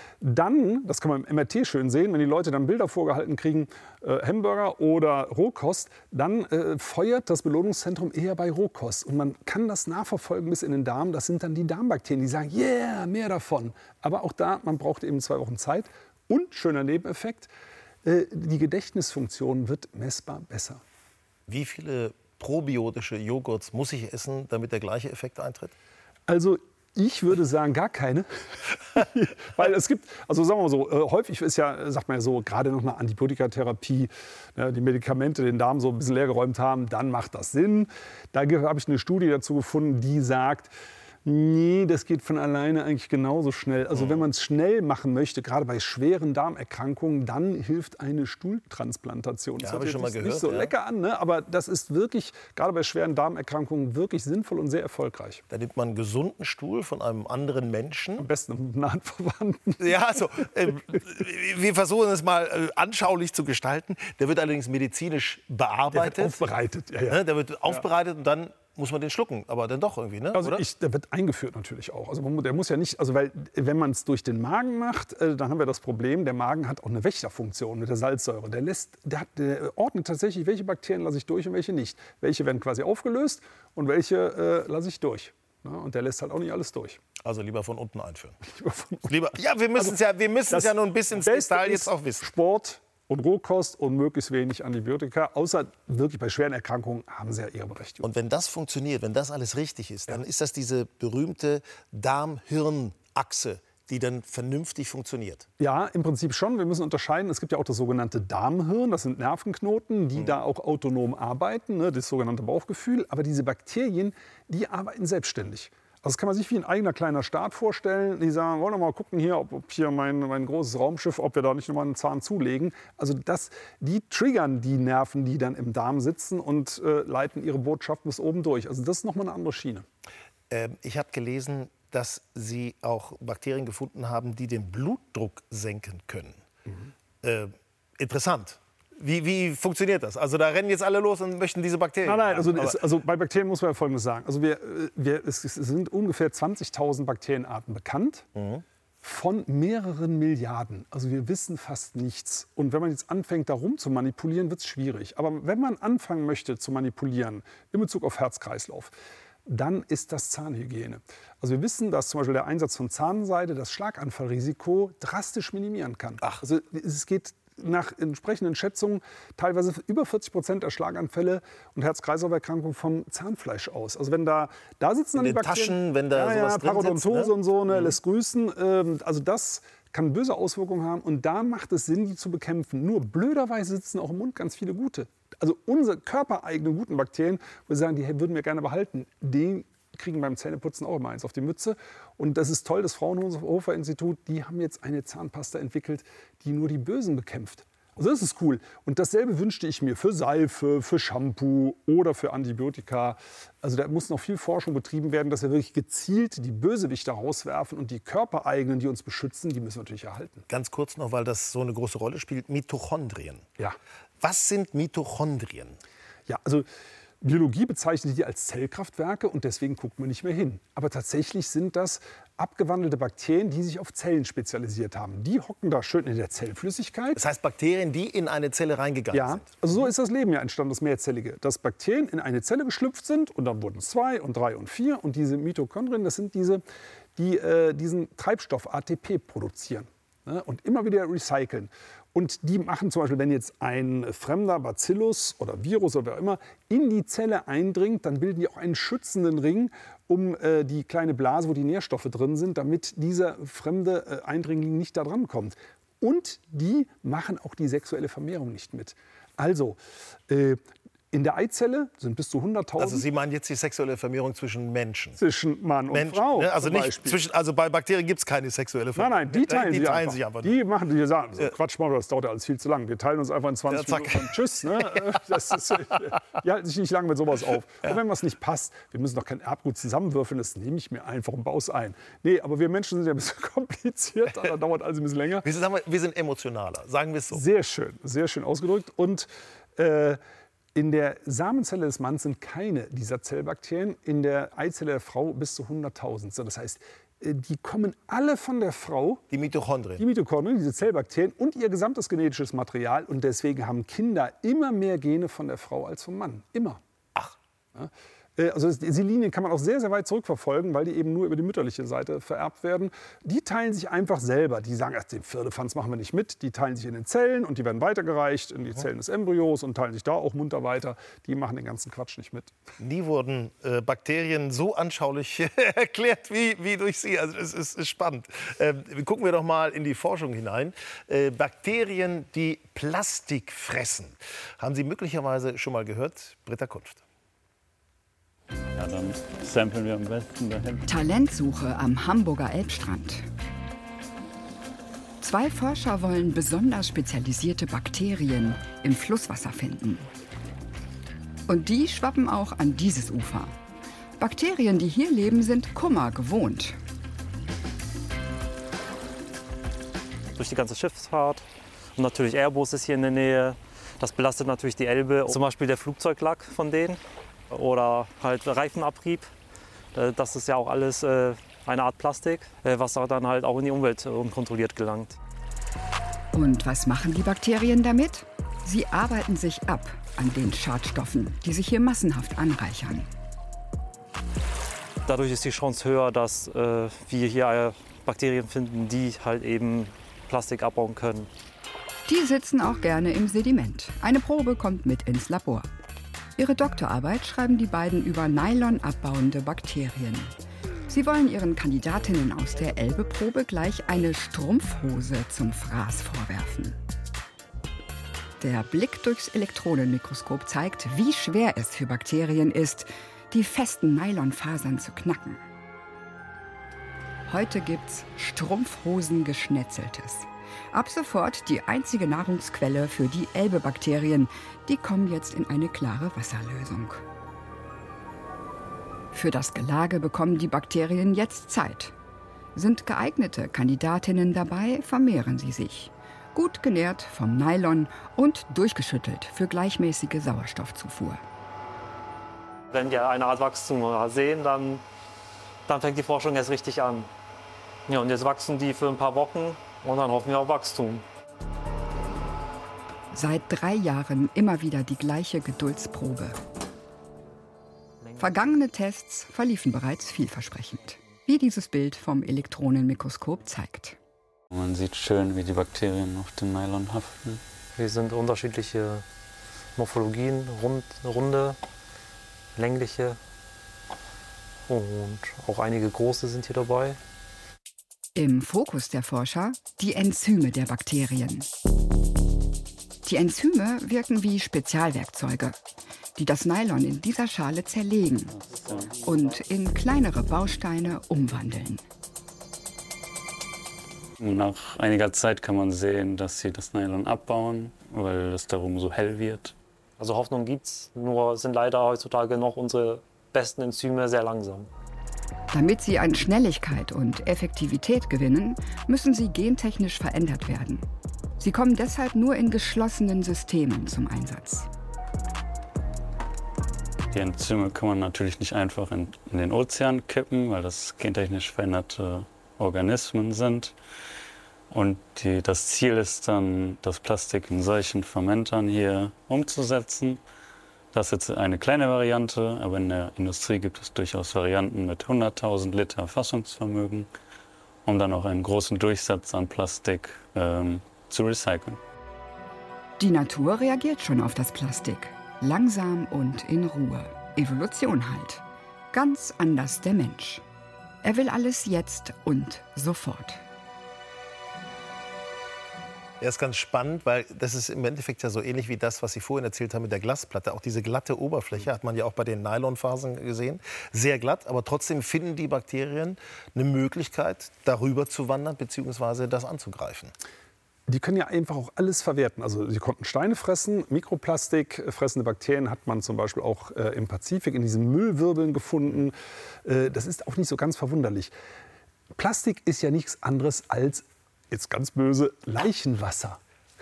dann, das kann man im M R T schön sehen, wenn die Leute dann Bilder vorgehalten kriegen, äh, Hamburger oder Rohkost, dann äh, feuert das Belohnungszentrum eher bei Rohkost. Und man kann das nachverfolgen bis in den Darm. Das sind dann die Darmbakterien, die sagen, yeah, mehr davon. Aber auch da, man braucht eben zwei Wochen Zeit. Und, schöner Nebeneffekt, äh, die Gedächtnisfunktion wird messbar besser. Wie viele probiotische Joghurts muss ich essen, damit der gleiche Effekt eintritt? Also ich würde sagen, gar keine. Weil es gibt, also sagen wir mal so, äh, häufig ist ja, sagt man ja so, gerade noch eine Antibiotikatherapie, ne, die Medikamente den Darm so ein bisschen leergeräumt haben, dann macht das Sinn. Da habe ich eine Studie dazu gefunden, die sagt, nee, das geht von alleine eigentlich genauso schnell. Also wenn man es schnell machen möchte, gerade bei schweren Darmerkrankungen, dann hilft eine Stuhltransplantation. Das ja, hört sich nicht gehört, so ja. lecker an, ne? Aber das ist wirklich, gerade bei schweren Darmerkrankungen, wirklich sinnvoll und sehr erfolgreich. Da nimmt man einen gesunden Stuhl von einem anderen Menschen. Am besten einem nahen Verwandten. Ja, also, äh, wir versuchen es mal äh, anschaulich zu gestalten. Der wird allerdings medizinisch bearbeitet. Der wird aufbereitet. Ja, ja. Der wird aufbereitet ja. und dann muss man den schlucken, aber dann doch irgendwie, ne? Also Oder? Ich, der wird eingeführt natürlich auch. Also man, der muss ja nicht, also weil wenn man es durch den Magen macht, äh, dann haben wir das Problem, der Magen hat auch eine Wächterfunktion mit der Salzsäure. Der lässt, der, hat, der ordnet tatsächlich, welche Bakterien lasse ich durch und welche nicht. Welche werden quasi aufgelöst und welche äh, lasse ich durch. Ja, und der lässt halt auch nicht alles durch. Also lieber von unten einführen. Lieber von unten. Lieber, ja, wir müssen es also, ja, wir müssen es ja nur ein bisschen ins Detail jetzt auch wissen. Sport und Rohkost und möglichst wenig Antibiotika. Außer wirklich bei schweren Erkrankungen haben sie ja ihre Berechtigung. Und wenn das funktioniert, wenn das alles richtig ist, ja. dann ist das diese berühmte Darm-Hirn-Achse, die dann vernünftig funktioniert. Ja, im Prinzip schon. Wir müssen unterscheiden. Es gibt ja auch das sogenannte Darmhirn. Das sind Nervenknoten, die mhm. da auch autonom arbeiten, ne, das sogenannte Bauchgefühl. Aber diese Bakterien, die arbeiten selbstständig. Also das kann man sich wie ein eigener kleiner Staat vorstellen. Die sagen, wollen wir mal gucken hier, ob, ob hier mein, mein großes Raumschiff, ob wir da nicht noch mal einen Zahn zulegen. Also das, die triggern die Nerven, die dann im Darm sitzen und äh, leiten ihre Botschaft bis oben durch. Also das ist noch mal eine andere Schiene. Ähm, ich habe gelesen, dass Sie auch Bakterien gefunden haben, die den Blutdruck senken können. Mhm. Äh, interessant. Wie, wie funktioniert das? Also da rennen jetzt alle los und möchten diese Bakterien. Nein, nein, also, es, also bei Bakterien muss man ja Folgendes sagen. Also wir, wir, es sind ungefähr zwanzigtausend Bakterienarten bekannt. Mhm. von mehreren Milliarden. Also wir wissen fast nichts. Und wenn man jetzt anfängt, darum zu manipulieren, wird es schwierig. Aber wenn man anfangen möchte zu manipulieren in Bezug auf Herz-Kreislauf, dann ist das Zahnhygiene. Also wir wissen, dass zum Beispiel der Einsatz von Zahnseide das Schlaganfallrisiko drastisch minimieren kann. Ach. Also es geht nach entsprechenden Schätzungen teilweise über vierzig Prozent der Schlaganfälle und Herz-Kreislauf-Erkrankungen vom Zahnfleisch aus. Also wenn da, da sitzen dann in die den Bakterien, Taschen, wenn da ja, sowas ja, drin Parodontose sitzt, ne? und so, ne, Mhm. lässt grüßen. Ähm, also das kann böse Auswirkungen haben und da macht es Sinn, die zu bekämpfen. Nur blöderweise sitzen auch im Mund ganz viele gute. Also unsere körpereigenen guten Bakterien, wo wir sagen, die würden wir gerne behalten, die kriegen beim Zähneputzen auch immer eins auf die Mütze. Und das ist toll, das Fraunhofer-Institut, die haben jetzt eine Zahnpasta entwickelt, die nur die Bösen bekämpft. Also das ist cool. Und dasselbe wünschte ich mir für Seife, für Shampoo oder für Antibiotika. Also da muss noch viel Forschung betrieben werden, dass wir wirklich gezielt die Bösewichte rauswerfen und die körpereigenen, die uns beschützen, die müssen wir natürlich erhalten. Ganz kurz noch, weil das so eine große Rolle spielt, Mitochondrien. Ja. Was sind Mitochondrien? Ja, also Biologie bezeichnet die als Zellkraftwerke und deswegen guckt man nicht mehr hin. Aber tatsächlich sind das abgewandelte Bakterien, die sich auf Zellen spezialisiert haben. Die hocken da schön in der Zellflüssigkeit. Das heißt Bakterien, die in eine Zelle reingegangen ja, sind? Also so ist das Leben ja entstanden, das Mehrzellige. Dass Bakterien in eine Zelle geschlüpft sind und dann wurden es zwei und drei und vier. Und diese Mitochondrien, das sind diese, die äh, diesen Treibstoff A T P produzieren, ne, und immer wieder recyceln. Und die machen zum Beispiel, wenn jetzt ein fremder Bacillus oder Virus oder wer auch immer in die Zelle eindringt, dann bilden die auch einen schützenden Ring um äh, die kleine Blase, wo die Nährstoffe drin sind, damit dieser fremde äh, Eindringling nicht da dran kommt. Und die machen auch die sexuelle Vermehrung nicht mit. Also äh, in der Eizelle sind bis zu hunderttausend. Also Sie meinen jetzt die sexuelle Vermehrung zwischen Menschen? Zwischen Mann und Mensch, Frau. Ne? Also, zum nicht Beispiel. zwischen, also bei Bakterien gibt es keine sexuelle Vermehrung. Nein, nein, die teilen, die sich, teilen einfach. sich einfach. Die machen, die sagen, so, Ja. Quatsch, mal, das dauert ja alles viel zu lang. Wir teilen uns einfach in zwanzig Ja, zack. Minuten und tschüss. Ne? Das ist, die halten sich nicht lange mit sowas auf. Ja. Und wenn was nicht passt, wir müssen doch kein Erbgut zusammenwürfeln, das nehme ich mir einfach und baue es ein. Nee, aber wir Menschen sind ja ein bisschen komplizierter, da dauert alles ein bisschen länger. Wir sind, sagen wir, wir sind emotionaler, sagen wir es so. Sehr schön, sehr schön ausgedrückt. Und äh, in der Samenzelle des Mannes sind keine dieser Zellbakterien, in der Eizelle der Frau bis zu hunderttausend. So, das heißt, die kommen alle von der Frau. Die Mitochondrien. Die Mitochondrien, diese Zellbakterien und ihr gesamtes genetisches Material. Und deswegen haben Kinder immer mehr Gene von der Frau als vom Mann. Immer. Ach. Ja. Also diese Linien kann man auch sehr, sehr weit zurückverfolgen, weil die eben nur über die mütterliche Seite vererbt werden. Die teilen sich einfach selber. Die sagen, ach, den Firlefanz machen wir nicht mit. Die teilen sich in den Zellen und die werden weitergereicht in die Zellen des Embryos und teilen sich da auch munter weiter. Die machen den ganzen Quatsch nicht mit. Nie wurden äh, Bakterien so anschaulich erklärt wie, wie durch Sie. Also es ist, ist spannend. Äh, gucken wir doch mal in die Forschung hinein. Äh, Bakterien, die Plastik fressen. Haben Sie möglicherweise schon mal gehört? Britta Kunft. Ja, dann samplen wir am besten dahin. Talentsuche am Hamburger Elbstrand. Zwei Forscher wollen besonders spezialisierte Bakterien im Flusswasser finden. Und die schwappen auch an dieses Ufer. Bakterien, die hier leben, sind Kummer gewohnt. Durch die ganze Schiffsfahrt und natürlich Airbus ist hier in der Nähe. Das belastet natürlich die Elbe. Zum Beispiel der Flugzeuglack von denen. Oder halt Reifenabrieb. Das ist ja auch alles eine Art Plastik, was dann halt auch in die Umwelt unkontrolliert gelangt. Und was machen die Bakterien damit? Sie arbeiten sich ab an den Schadstoffen, die sich hier massenhaft anreichern. Dadurch ist die Chance höher, dass wir hier Bakterien finden, die halt eben Plastik abbauen können. Die sitzen auch gerne im Sediment. Eine Probe kommt mit ins Labor. Ihre Doktorarbeit schreiben die beiden über Nylon abbauende Bakterien. Sie wollen ihren Kandidatinnen aus der Elbe-Probe gleich eine Strumpfhose zum Fraß vorwerfen. Der Blick durchs Elektronenmikroskop zeigt, wie schwer es für Bakterien ist, die festen Nylonfasern zu knacken. Heute gibt's Strumpfhosen-Geschnetzeltes. Ab sofort die einzige Nahrungsquelle für die Elbe-Bakterien. Die kommen jetzt in eine klare Wasserlösung. Für das Gelage bekommen die Bakterien jetzt Zeit. Sind geeignete Kandidatinnen dabei, vermehren sie sich. Gut genährt vom Nylon und durchgeschüttelt für gleichmäßige Sauerstoffzufuhr. Wenn wir eine Art Wachstum sehen, dann, dann fängt die Forschung erst richtig an. Ja, und jetzt wachsen die für ein paar Wochen und dann hoffen wir auf Wachstum. Seit drei Jahren immer wieder die gleiche Geduldsprobe. Vergangene Tests verliefen bereits vielversprechend, wie dieses Bild vom Elektronenmikroskop zeigt. Man sieht schön, wie die Bakterien auf dem Nylon haften. Wir sind unterschiedliche Morphologien, rund, runde, längliche und auch einige große sind hier dabei. Im Fokus der Forscher die Enzyme der Bakterien. Die Enzyme wirken wie Spezialwerkzeuge, die das Nylon in dieser Schale zerlegen und in kleinere Bausteine umwandeln. Nach einiger Zeit kann man sehen, dass sie das Nylon abbauen, weil es darum so hell wird. Also Hoffnung gibt's, nur sind leider heutzutage noch unsere besten Enzyme sehr langsam. Damit sie an Schnelligkeit und Effektivität gewinnen, müssen sie gentechnisch verändert werden. Sie kommen deshalb nur in geschlossenen Systemen zum Einsatz. Die Enzyme kann man natürlich nicht einfach in, in den Ozean kippen, weil das gentechnisch veränderte Organismen sind. Und die, das Ziel ist dann, das Plastik in solchen Fermentern hier umzusetzen. Das ist jetzt eine kleine Variante, aber in der Industrie gibt es durchaus Varianten mit hunderttausend Liter Fassungsvermögen, um dann auch einen großen Durchsatz an Plastik ähm, zu recyceln. Die Natur reagiert schon auf das Plastik. Langsam und in Ruhe. Evolution halt. Ganz anders der Mensch. Er will alles jetzt und sofort. Er ist ganz spannend, weil das ist im Endeffekt ja so ähnlich wie das, was Sie vorhin erzählt haben mit der Glasplatte. Auch diese glatte Oberfläche hat man ja auch bei den Nylonfasern gesehen. Sehr glatt, aber trotzdem finden die Bakterien eine Möglichkeit, darüber zu wandern bzw. das anzugreifen. Die können ja einfach auch alles verwerten. Also sie konnten Steine fressen, Mikroplastik fressende Bakterien hat man zum Beispiel auch äh, im Pazifik in diesen Müllwirbeln gefunden. Äh, das ist auch nicht so ganz verwunderlich. Plastik ist ja nichts anderes als, jetzt ganz böse, Leichenwasser.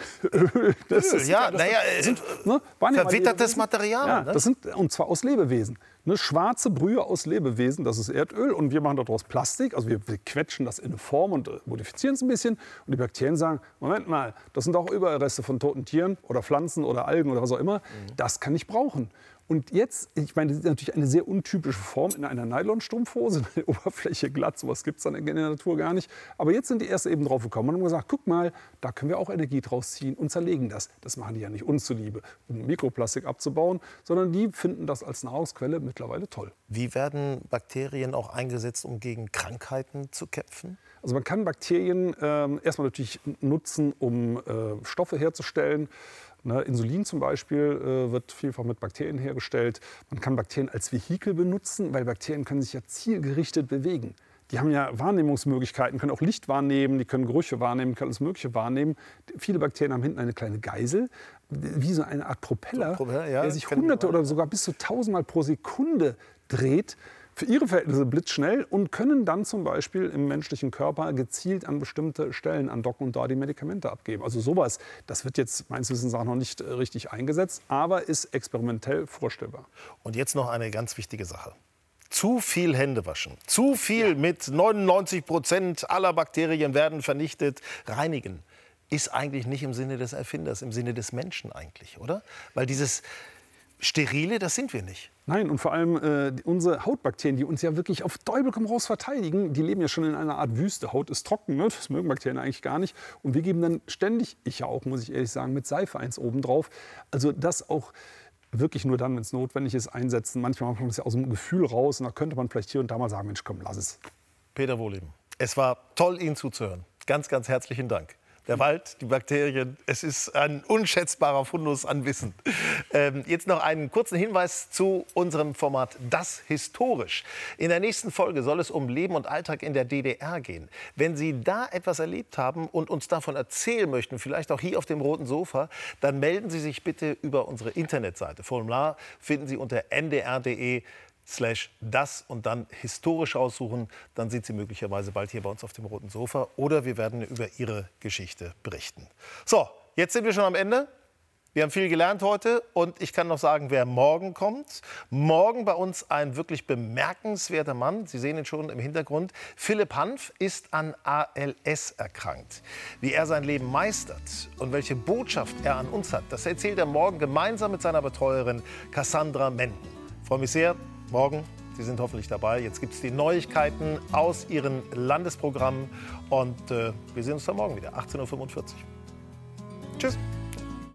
Öl, das ist, ja, das naja, sind, ne, waren ja verwittertes Material. Ja, ne? das sind, und zwar aus Lebewesen. Ne, schwarze Brühe aus Lebewesen, das ist Erdöl. Und wir machen daraus Plastik. Also wir, wir quetschen das in eine Form und äh, modifizieren es ein bisschen. Und die Bakterien sagen, Moment mal, das sind auch Überreste von toten Tieren oder Pflanzen oder Algen oder was auch immer. Mhm. Das kann ich brauchen. Und jetzt, ich meine, das ist natürlich eine sehr untypische Form in einer Nylonstrumpfhose, eine Oberfläche glatt, sowas gibt es dann in der Natur gar nicht. Aber jetzt sind die erst eben drauf gekommen und haben gesagt, guck mal, da können wir auch Energie draus ziehen und zerlegen das. Das machen die ja nicht uns zuliebe, um Mikroplastik abzubauen, sondern die finden das als Nahrungsquelle mittlerweile toll. Wie werden Bakterien auch eingesetzt, um gegen Krankheiten zu kämpfen? Also man kann Bakterien äh, erstmal natürlich nutzen, um äh, Stoffe herzustellen. Ne, Insulin zum Beispiel äh, wird vielfach mit Bakterien hergestellt. Man kann Bakterien als Vehikel benutzen, weil Bakterien können sich ja zielgerichtet bewegen. Die haben ja Wahrnehmungsmöglichkeiten, können auch Licht wahrnehmen, die können Gerüche wahrnehmen, können alles Mögliche wahrnehmen. Viele Bakterien haben hinten eine kleine Geisel, wie so eine Art Propeller, so, ja, der sich hunderte oder sogar bis zu tausendmal pro Sekunde dreht. Für ihre Verhältnisse blitzschnell und können dann zum Beispiel im menschlichen Körper gezielt an bestimmte Stellen andocken und da die Medikamente abgeben. Also sowas, das wird jetzt meines Wissens auch noch nicht richtig eingesetzt, aber ist experimentell vorstellbar. Und jetzt noch eine ganz wichtige Sache. Zu viel Hände waschen, zu viel ja. mit neunundneunzig Prozent aller Bakterien werden vernichtet, reinigen, ist eigentlich nicht im Sinne des Erfinders, im Sinne des Menschen eigentlich, oder? Weil dieses Sterile, das sind wir nicht. Nein, und vor allem äh, unsere Hautbakterien, die uns ja wirklich auf Teufel komm raus verteidigen, die leben ja schon in einer Art Wüste. Haut ist trocken, ne? Das mögen Bakterien eigentlich gar nicht. Und wir geben dann ständig, ich ja auch, muss ich ehrlich sagen, mit Seife eins obendrauf. Also das auch wirklich nur dann, wenn es notwendig ist, einsetzen. Manchmal macht man das ja aus dem Gefühl raus und da könnte man vielleicht hier und da mal sagen, Mensch, komm, lass es. Peter Wohlleben, es war toll, Ihnen zuzuhören. Ganz, ganz herzlichen Dank. Der Wald, die Bakterien, es ist ein unschätzbarer Fundus an Wissen. Ähm, jetzt noch einen kurzen Hinweis zu unserem Format Das Historisch. In der nächsten Folge soll es um Leben und Alltag in der D D R gehen. Wenn Sie da etwas erlebt haben und uns davon erzählen möchten, vielleicht auch hier auf dem roten Sofa, dann melden Sie sich bitte über unsere Internetseite. Formular finden Sie unter n d r punkt d e slash das und dann historisch aussuchen, dann sind Sie möglicherweise bald hier bei uns auf dem roten Sofa oder wir werden über Ihre Geschichte berichten. So, jetzt sind wir schon am Ende. Wir haben viel gelernt heute und ich kann noch sagen, wer morgen kommt. Morgen bei uns ein wirklich bemerkenswerter Mann. Sie sehen ihn schon im Hintergrund. Philipp Hanf ist an A L S erkrankt. Wie er sein Leben meistert und welche Botschaft er an uns hat, das erzählt er morgen gemeinsam mit seiner Betreuerin Cassandra Menden. Ich freue mich sehr. Morgen, Sie sind hoffentlich dabei. Jetzt gibt es die Neuigkeiten aus Ihren Landesprogrammen und äh, wir sehen uns dann morgen wieder, achtzehn Uhr fünfundvierzig. Tschüss.